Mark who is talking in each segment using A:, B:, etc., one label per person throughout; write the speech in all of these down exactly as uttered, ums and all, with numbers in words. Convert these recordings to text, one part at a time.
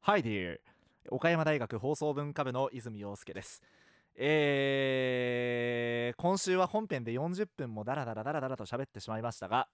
A: Hi there! 岡山大学放送文化部の泉陽介です。えー、今週は本編でよんじゅっぷんもダラダラダラダラと喋ってしまいましたが、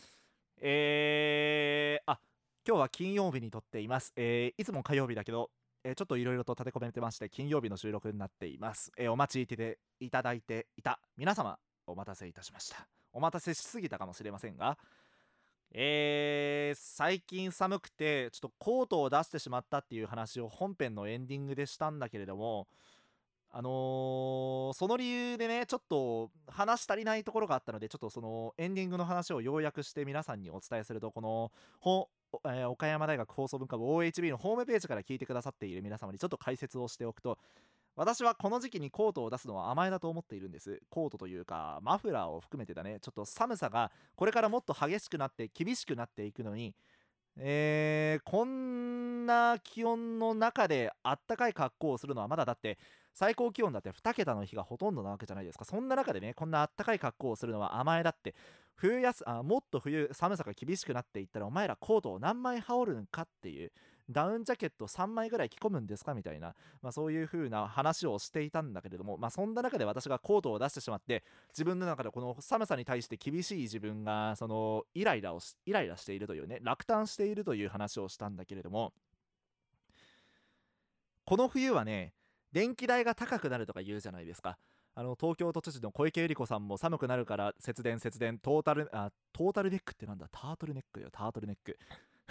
A: えー、あ、今日は金曜日に撮っています。えー、いつも火曜日だけど、えーちょっといろいろと立て込めてまして、金曜日の収録になっています。えーお待ちいていただいていた皆様、お待たせいたしました。お待たせしすぎたかもしれませんが、えー、最近寒くてちょっとコートを出してしまったっていう話を本編のエンディングでしたんだけれども、あのーその理由でねちょっと話し足りないところがあったので、ちょっとそのエンディングの話を要約して皆さんにお伝えすると、このほえー岡山大学放送文化部 オーエイチビー のホームページから聞いてくださっている皆様にちょっと解説をしておくと、私はこの時期にコートを出すのは甘えだと思っているんです。コートというかマフラーを含めてだね、ちょっと寒さがこれからもっと激しくなって厳しくなっていくのに、えー、こんな気温の中であったかい格好をするのはまだ、だって最高気温だってに桁の日がほとんどなわけじゃないですか。そんな中でね、こんなあったかい格好をするのは甘えだって。冬やすあもっと冬寒さが厳しくなっていったらお前らコートを何枚羽織るんかっていう、ダウンジャケットさんまいぐらい着込むんですかみたいな、まあ、そういう風な話をしていたんだけれども、まあ、そんな中で私がコートを出してしまって、自分の中でこの寒さに対して厳しい自分がそのイライラをしイライラしているというね、落胆しているという話をしたんだけれども、この冬はね、電気代が高くなるとか言うじゃないですか。あの東京都知事の小池百合子さんも寒くなるから節電節電、トータルあトータルネックってなんだ、タートルネックよ、タートルネック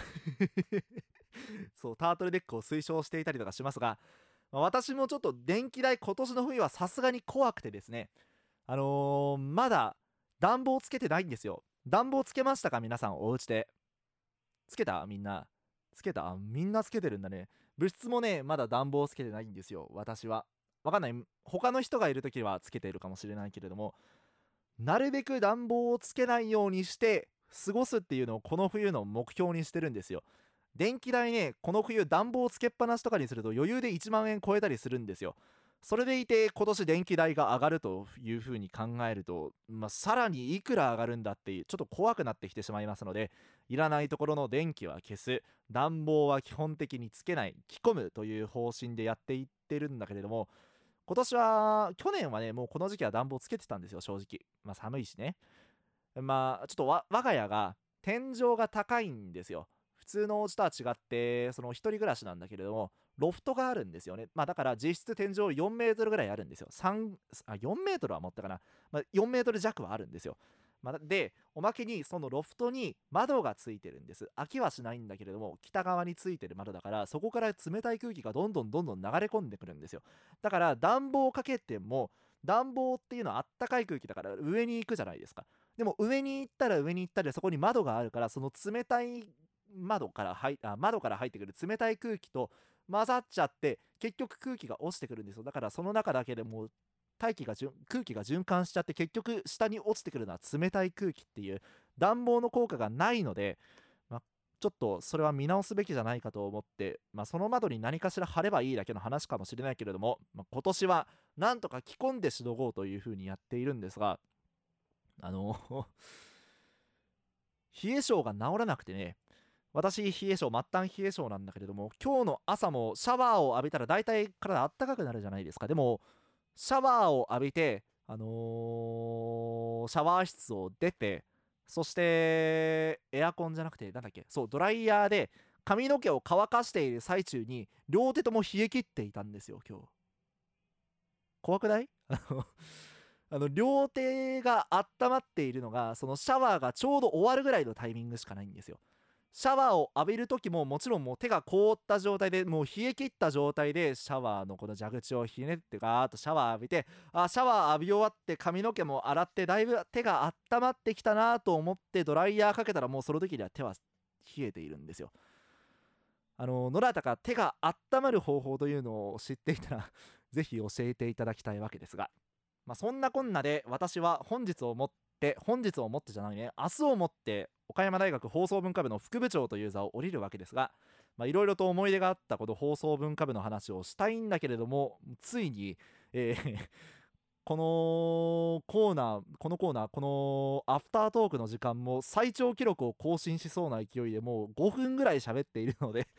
A: そうタートルネックを推奨していたりとかしますが、まあ私もちょっと電気代今年の冬はさすがに怖くてですね、あのーまだ暖房つけてないんですよ。暖房つけましたか皆さん、お家で。つけたみんな。つけたあみんなつけてるんだね。物質もね、まだ暖房つけてないんですよ、私は。わかんない。他の人がいるときはつけているかもしれないけれども、なるべく暖房をつけないようにして過ごすっていうのをこの冬の目標にしてるんですよ。電気代ね、この冬暖房つけっぱなしとかにすると余裕でいちまん円超えたりするんですよ。それでいて今年電気代が上がるというふうに考えると、まあ、さらにいくら上がるんだっていうちょっと怖くなってきてしまいますので、いらないところの電気は消す、暖房は基本的につけない、着込むという方針でやっていってるんだけれども、今年は去年はねもうこの時期は暖房つけてたんですよ、正直。まあ寒いしね。まあちょっとわ我が家が天井が高いんですよ。普通のお家とは違ってその一人暮らしなんだけれども、ロフトがあるんですよね。まあだから実質天井よんメートルぐらいあるんですよ。さんあよんメートルは持ったかな、まあ、よんメートル弱はあるんですよ。まあ、でおまけにそのロフトに窓がついてるんです。開きはしないんだけれども北側についてる窓だから、そこから冷たい空気がどんどんどんどん流れ込んでくるんですよ。だから暖房をかけても、暖房っていうのはあったかい空気だから上に行くじゃないですか。でも上に行ったら上に行ったらそこに窓があるから、その冷たい窓から入あ窓から入ってくる冷たい空気と混ざっちゃって結局空気が落ちてくるんですよ。だからその中だけでもう大気がじゅん空気が循環しちゃって結局下に落ちてくるのは冷たい空気っていう暖房の効果がないので、まあ、ちょっとそれは見直すべきじゃないかと思って、まあ、その窓に何かしら貼ればいいだけの話かもしれないけれども、まあ、今年はなんとか着込んでしのごうというふうにやっているんですが、あの冷え性が治らなくてね。私冷え性末端冷え性なんだけれども、今日の朝もシャワーを浴びたら大体体あったかくなるじゃないですか。でもシャワーを浴びてあのーシャワー室を出て、そしてエアコンじゃなくてなんだっけ、そうドライヤーで髪の毛を乾かしている最中に両手とも冷え切っていたんですよ今日。怖くない？あのあの両手が温まっているのがそのシャワーがちょうど終わるぐらいのタイミングしかないんですよ。シャワーを浴びる時ももちろんもう手が凍った状態でもう冷え切った状態でシャワーのこの蛇口をひねってガーッとシャワー浴びて、あシャワー浴び終わって髪の毛も洗ってだいぶ手が温まってきたなと思ってドライヤーかけたら、もうその時には手は冷えているんですよ。あの野良たか手が温まる方法というのを知っていたらぜひ教えていただきたいわけですが、まあ、そんなこんなで私は本日をもって本日をもってじゃないね明日をもって岡山大学放送文化部の副部長という座を降りるわけですが、いろいろと思い出があったこの放送文化部の話をしたいんだけれども、ついに、えーこのコーナーこのコーナーこのアフタートークの時間も最長記録を更新しそうな勢いでもうごふんぐらい喋っているので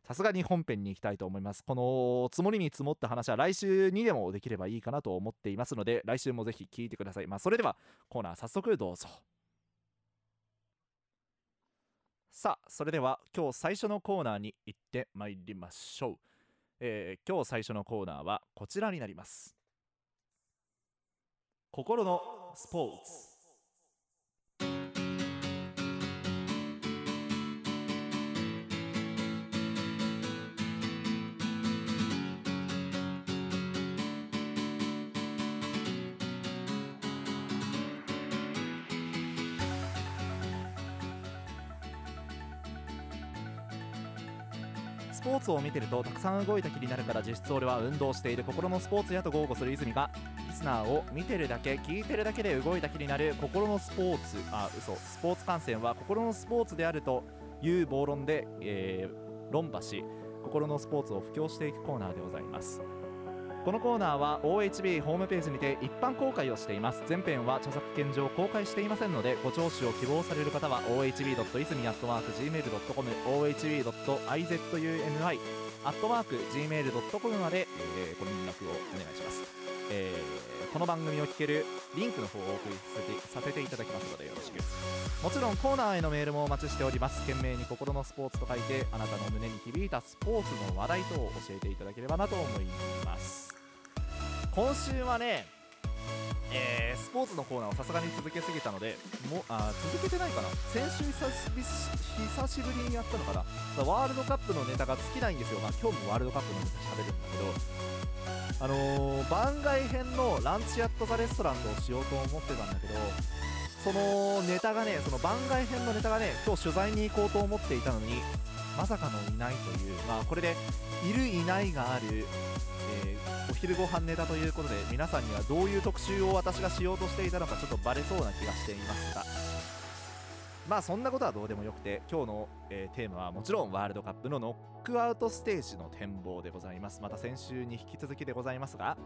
A: さすがに本編に行きたいと思います。この積もりに積もった話は来週にでもできればいいかなと思っていますので、来週もぜひ聞いてください。まあ、それではコーナー早速どうぞ。さあ、それでは今日最初のコーナーに行ってまいりましょう。えー、今日最初のコーナーはこちらになります。心のスポーツ。スポーツを見てるとたくさん動いた気になるから、実質俺は運動している。心のスポーツやと豪語する泉が、リスナーを見てるだけ聞いてるだけで動いた気になる心のスポーツ、あ嘘スポーツ観戦は心のスポーツであるという暴論で、えー、論破し、心のスポーツを布教していくコーナーでございます。このコーナーは オーエイチビー ホームページにて一般公開をしています。全編は著作権上公開していませんので、ご聴取を希望される方は オーエイチビードットイズミ アットマーク ジーメールドットコム オーエイチビードットアイゼットユーエムアイ アットマーク ジーメールドットコム まで、えー、ご連絡をお願いします。えー、この番組を聞けるリンクの方をお送りさせていただきますのでよろしく。もちろんコーナーへのメールもお待ちしております。懸命に心のスポーツと書いて、あなたの胸に響いたスポーツの話題等を教えていただければなと思います。今週はね、えー、スポーツのコーナーをさすがに続けすぎたので、もあ続けてないかな、先週久し久しぶりにやったのかな。ワールドカップのネタが尽きないんですよ。まあ、今日もワールドカップのネタ喋るんだけど、あのー、番外編のランチアットザレストランをしようと思ってたんだけど、そのネタがね、その番外編のネタがね、今日取材に行こうと思っていたのにまさかのいないという、まあこれでいるいないがある、えー、お昼ご飯ネタということで、皆さんにはどういう特集を私がしようとしていたのかちょっとバレそうな気がしていますが、まあそんなことはどうでもよくて、今日の、えー、テーマはもちろんワールドカップのノックアウトステージの展望でございます。また先週に引き続きでございますが、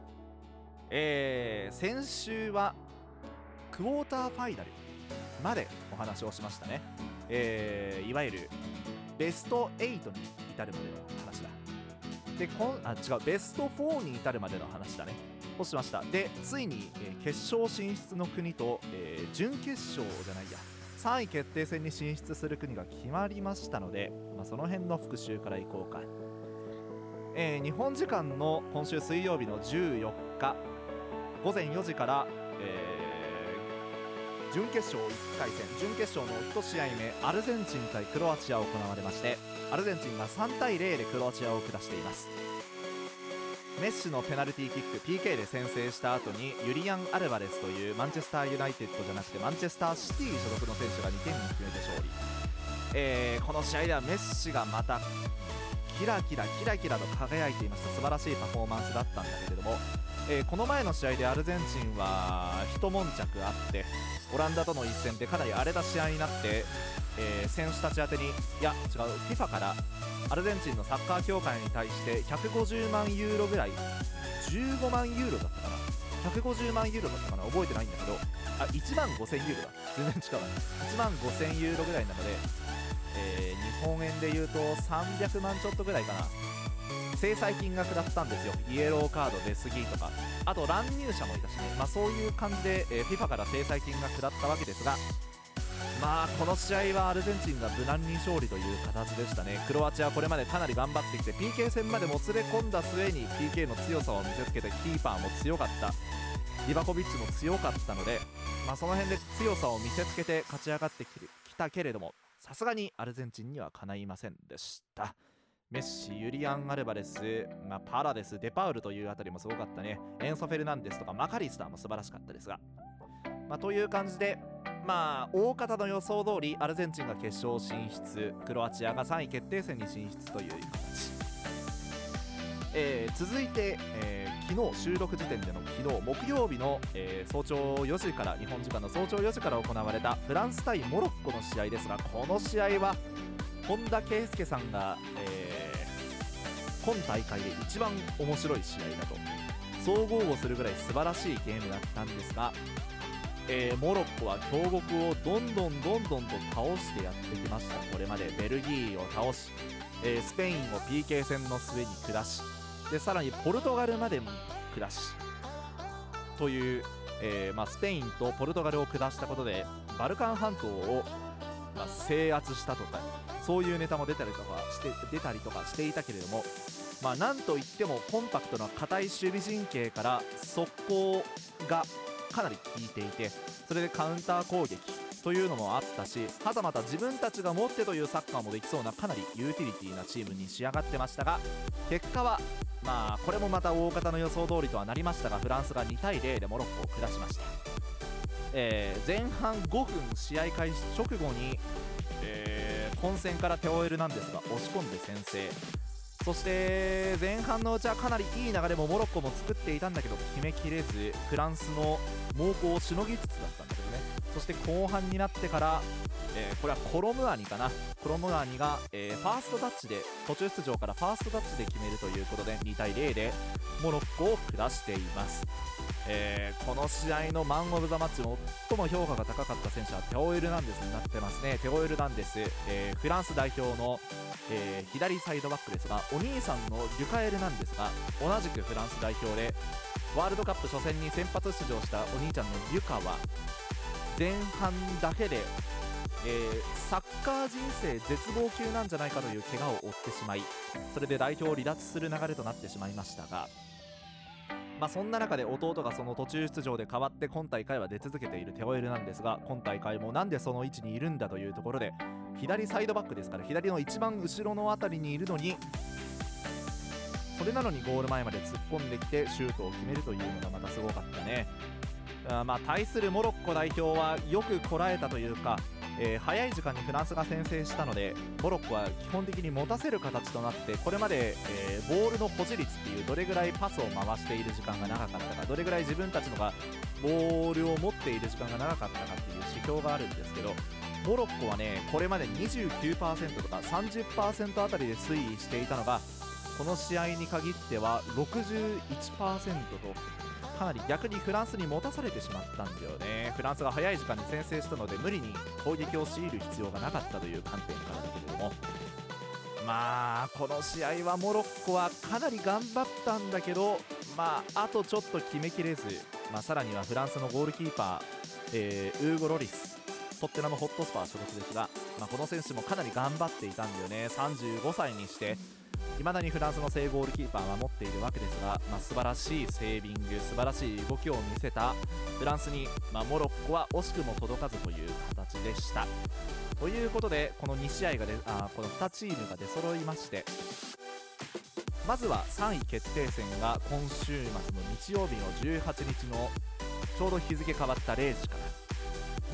A: えー、先週はクォーターファイナルまでお話をしましたね。えー、いわゆるベストエイトに至るまでの話だ。でこんあ違うベストフォーに至るまでの話だねをしました。でついに、えー、決勝進出の国と、えー、準決勝じゃないやさんい決定戦に進出する国が決まりましたので、まあ、その辺の復習からいこうか。えー、日本時間の今週水曜日のじゅうよっかごぜんよじから、えー準決勝いっかい戦、準決勝のいち試合目、アルゼンチン対クロアチア行われまして、アルゼンチンがさんたいゼロでクロアチアを下しています。メッシのペナルティーキック ピーケー で先制した後にユリアン・アルバレスというマンチェスターユナイテッドじゃなくてマンチェスターシティ所属の選手がにてんを決めて勝利。えー、この試合ではメッシがまたキラキラキラキラと輝いていました。素晴らしいパフォーマンスだったんだけれども、えー、この前の試合でアルゼンチンは一悶着あって、オランダとの一戦でかなり荒れた試合になって、えー、選手たち宛てに、いや違う フィファ からアルゼンチンのサッカー協会に対してひゃくごじゅうまんユーロぐらい、じゅうごまんユーロだったかな、ひゃくごじゅうまんユーロだったかな、覚えてないんだけど、あいちまんごせんユーロだ、全然違う、いちまんごせんユーロぐらいなので、えー、日本円でいうとさんびゃくまんちょっとぐらいかな、制裁金が下ったんですよ。イエローカード出過ぎとか、あと乱入者もいたしね、まあ、そういう感じで、えー、フィファ から制裁金が下ったわけですが、まあこの試合はアルゼンチンが無難に勝利という形でしたね。クロアチアはこれまでかなり頑張ってきて ピーケー 戦までもつれ込んだ末に ピーケー の強さを見せつけて、キーパーも強かった、リバコビッチも強かったので、まあ、その辺で強さを見せつけて勝ち上がってきたけれども、さすがにアルゼンチンにはかないませんでした。メッシ、ユリアン・アルバレス、まあ、パラデス、デパウルというあたりもすごかったね。エンソ・フェルナンデスとかマカリスターも素晴らしかったですが、まあ、という感じで、まあ大方の予想通りアルゼンチンが決勝進出、クロアチアがさんい決定戦に進出という形、えー、続いて、えー、昨日収録時点での昨日木曜日の、えー、早朝よじから、日本時間の早朝よじから行われたフランス対モロッコの試合ですが、この試合は本田圭佑さんが、えー、今大会で一番面白い試合だと総合をするぐらい素晴らしいゲームだったんですが、えー、モロッコは強国をどんどんどんどんと倒してやってきました。これまでベルギーを倒し、 えースペインを ピーケー 戦の末に下し、でさらにポルトガルまでも下しという、えーまあ、スペインとポルトガルを下したことでバルカン半島を、まあ、制圧したとか、そういうネタも出たりとかして出たりとかしていたけれども、まあ、なんといってもコンパクトな堅い守備陣形から速攻がかなり効いていて、それでカウンター攻撃というのもあったし、はたまた自分たちが持ってというサッカーもできそうなかなりユーティリティなチームに仕上がってましたが、結果はまあこれもまた大方の予想通りとはなりましたが、フランスがにたいゼロでモロッコを下しました。えー前半ごふん試合開始直後に、えー混戦からテオエルナンデスが押し込んで先制。そして前半のうちはかなりいい流れもモロッコも作っていたんだけど決めきれず、フランスの猛攻をしのぎつつだったんだけどね。そして後半になってから、えーこれはコロムアニかな、コロムアニが、えーファーストタッチで途中出場からファーストタッチで決めるということでにたいゼロでモロッコを下しています。えーこの試合のマン・オブ・ザ・マッチ最も評価が高かった選手はテオ・エルナンデスになってますね。テオ・エルナンデス、えーフランス代表の、えー左サイドバックですが、お兄さんのリュカ・エルナンデスが同じくフランス代表でワールドカップ初戦に先発出場したお兄ちゃんのリュカは前半だけで、えーサッカー人生絶望級なんじゃないかという怪我を負ってしまい、それで代表を離脱する流れとなってしまいましたが、まあ、そんな中で弟がその途中出場で代わって今大会は出続けているテオエルなんですが、今大会もなんでその位置にいるんだというところで、左サイドバックですから左の一番後ろのあたりにいるのに、それなのにゴール前まで突っ込んできてシュートを決めるというのがまたすごかったね。あまあ対するモロッコ代表はよくこらえたというか、えー早い時間にフランスが先制したのでモロッコは基本的に持たせる形となって、これまで、えーボールの保持率っていうどれぐらいパスを回している時間が長かったか、どれぐらい自分たちのがボールを持っている時間が長かったかっていう指標があるんですけど、モロッコはねこれまで にじゅうきゅうパーセント とか さんじゅっパーセント あたりで推移していたのが、この試合に限っては ろくじゅういちパーセント とかなり逆にフランスに持たされてしまったんだよね。フランスが早い時間に先制したので無理に攻撃を強いる必要がなかったという観点からだけれども、まあこの試合はモロッコはかなり頑張ったんだけど、まああとちょっと決めきれず、まあ、さらにはフランスのゴールキーパー、えーウーゴ・ロリス、トッテナムホットスパー所属ですが、まあ、この選手もかなり頑張っていたんだよね。さんじゅうごさいにしていまだにフランスの正ゴールキーパーは持っているわけですが、まあ、素晴らしいセービング、素晴らしい動きを見せたフランスに、まあ、モロッコは惜しくも届かずという形でした。ということでこのに試合がであこのにチームが出揃いまして、まずはさんい決定戦が今週末の日曜日のじゅうはちにちのちょうど日付変わったれいじから、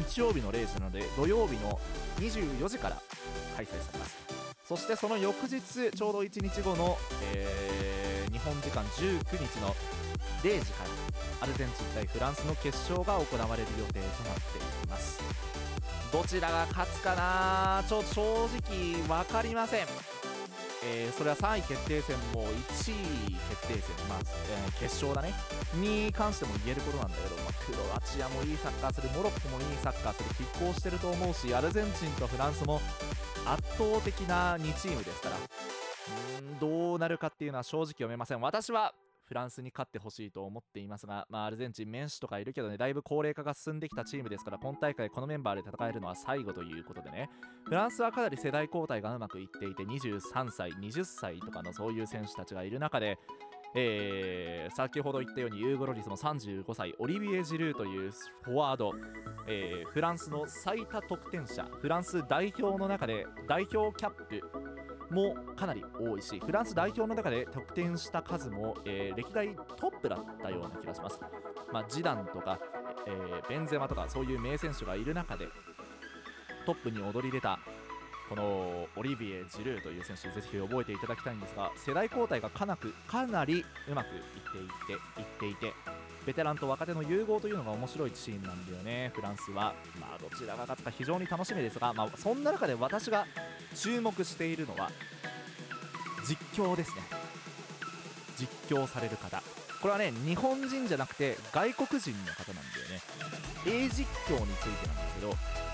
A: 日曜日のれいじなので土曜日のにじゅうよじから開催されます。そしてその翌日ちょうどいちにちごの、えー日本時間じゅうくにちのれいじからアルゼンチン対フランスの決勝が行われる予定となっています。どちらが勝つかな、ちょ正直分かりません。えーそれはさんい決定戦もいちい決定戦、まあえー決勝だねに関しても言えることなんだけど、まあ、クロアチアもいいサッカーする、モロッコもいいサッカーする、拮抗してると思うし、アルゼンチンとフランスも圧倒的なにチームですから、うーんどうなるかっていうのは正直読めません。私はフランスに勝ってほしいと思っていますが、まあ、アルゼンチンメンシとかいるけどね、だいぶ高齢化が進んできたチームですから、今大会このメンバーで戦えるのは最後ということでね、フランスはかなり世代交代がうまくいっていて、にじゅうさんさい、はたちとかのそういう選手たちがいる中で、えー先ほど言ったようにユーゴ・ロリスもさんじゅうごさい、オリビエ・ジルーというフォワード、えーフランスの最多得点者、フランス代表の中で代表キャップもかなり多いし、フランス代表の中で得点した数も、えー歴代トップだったような気がします。まあ、ジダンとか、えーベンゼマとかそういう名選手がいる中でトップに躍り出たこのオリビエ・ジルーという選手、ぜひ覚えていただきたいんですが、世代交代がかなくかなりうまくいっていていっていてベテランと若手の融合というのが面白いチームなんだよね、フランスは。まあどちらが勝つか非常に楽しみですが、まあ、そんな中で私が注目しているのは実況ですね。実況される方、これはね日本人じゃなくて外国人の方なんだよね。英実況についてなんですけど、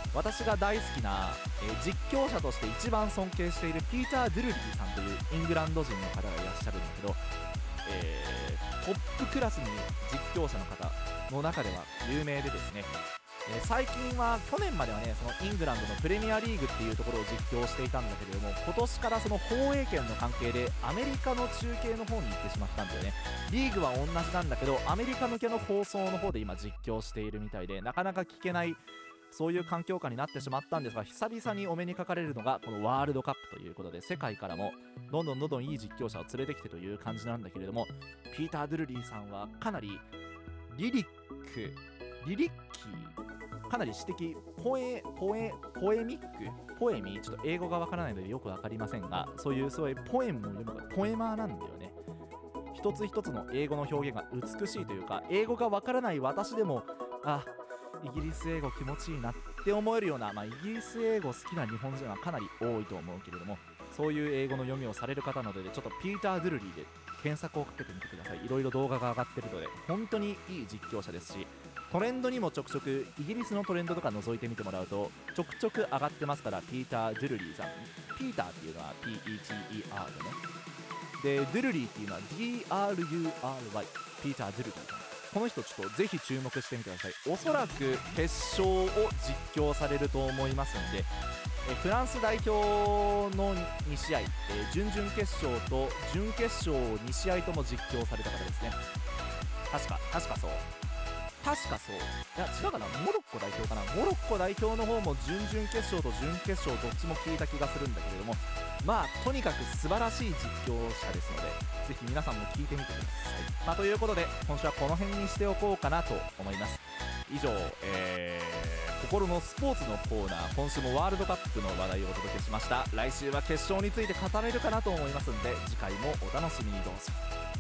A: 私が大好きな、えー実況者として一番尊敬しているピーター・ドゥルリーさんというイングランド人の方がいらっしゃるんだけど、えートップクラスに実況者の方の中では有名でですね、えー最近は去年まではねそのイングランドのプレミアリーグっていうところを実況していたんだけれども、今年からその放映権の関係でアメリカの中継の方に行ってしまったんだよね。リーグは同じなんだけどアメリカ向けの放送の方で今実況しているみたいで、なかなか聞けないそういう環境下になってしまったんですが、久々にお目にかかれるのがこのワールドカップということで、世界からもどんどんどんどんいい実況者を連れてきてという感じなんだけれども、ピーター・ドゥルリーさんはかなりリリックリリッキーかなり詩的、ポエポエポエミックポエミーちょっと英語がわからないのでよくわかりませんが、そういうそういうポエムを読むのがポエマーなんだよね。一つ一つの英語の表現が美しいというか、英語がわからない私でもあイギリス英語気持ちいいなって思えるような、まあ、イギリス英語好きな日本人はかなり多いと思うけれども、そういう英語の読みをされる方なので、ちょっとピーター・ドゥルリーで検索をかけてみてください。いろいろ動画が上がってるので本当にいい実況者ですし、トレンドにもちょくちょくイギリスのトレンドとか覗いてみてもらうとちょくちょく上がってますから、ピーター・ドゥルリーさん、ピーターっていうのは ピーイーティーイーアール でね、でドゥルリーっていうのは ディーアールユーアールワイ、 ピーター・ドゥルリーさん、この人ちょっとぜひ注目してみてください。おそらく決勝を実況されると思いますので、えフランス代表のに試合、えー準々決勝と準決勝に試合とも実況された方ですね。確か確かそう確かそういや違うかな、モロッコ代表かな、モロッコ代表の方も準々決勝と準決勝どっちも聞いた気がするんだけれども、まあとにかく素晴らしい実況者ですので、ぜひ皆さんも聞いてみてください。まあ、ということで今週はこの辺にしておこうかなと思います。以上、えー、心のスポーツのコーナー、今週もワールドカップの話題をお届けしました。来週は決勝について語れるかなと思いますんで、次回もお楽しみにどうぞ。